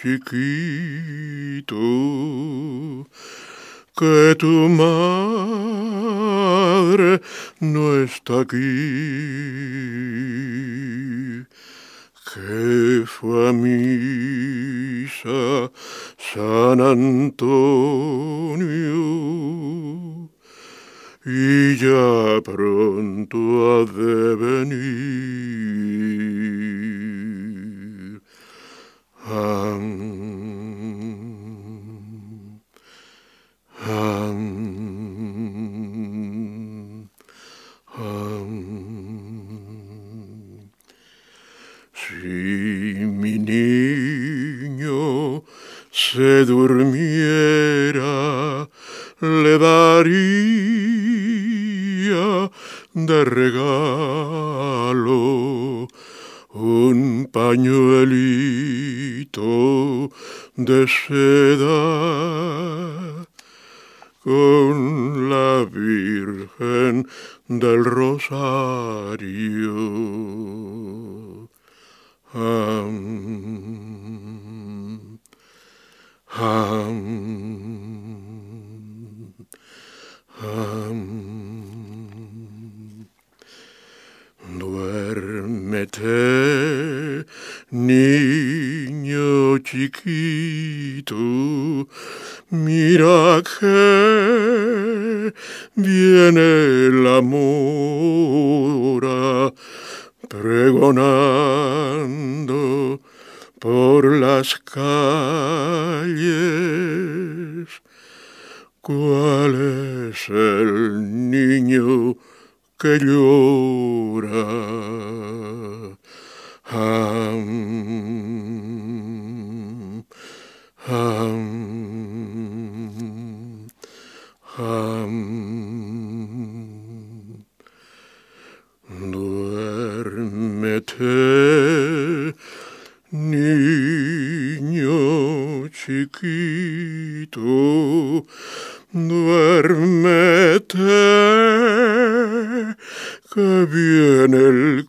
chiquito, que tu madre no está aquí, que fue a misa San Antonio y ya pronto ha de venir. Si mi niño se durmiera, le daría de regalo un pañuelito de seda con la Virgen del Rosario. Duérmete, niño chiquito, mira que viene la mora pregonando por las calles. ¿Cuál es el niño que llora? Duérmete, niño chiquito, duérmete, que viene el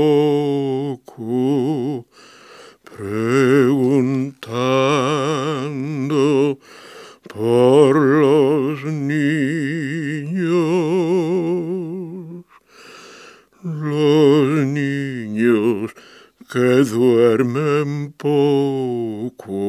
coco preguntando por los niños que duermen poco.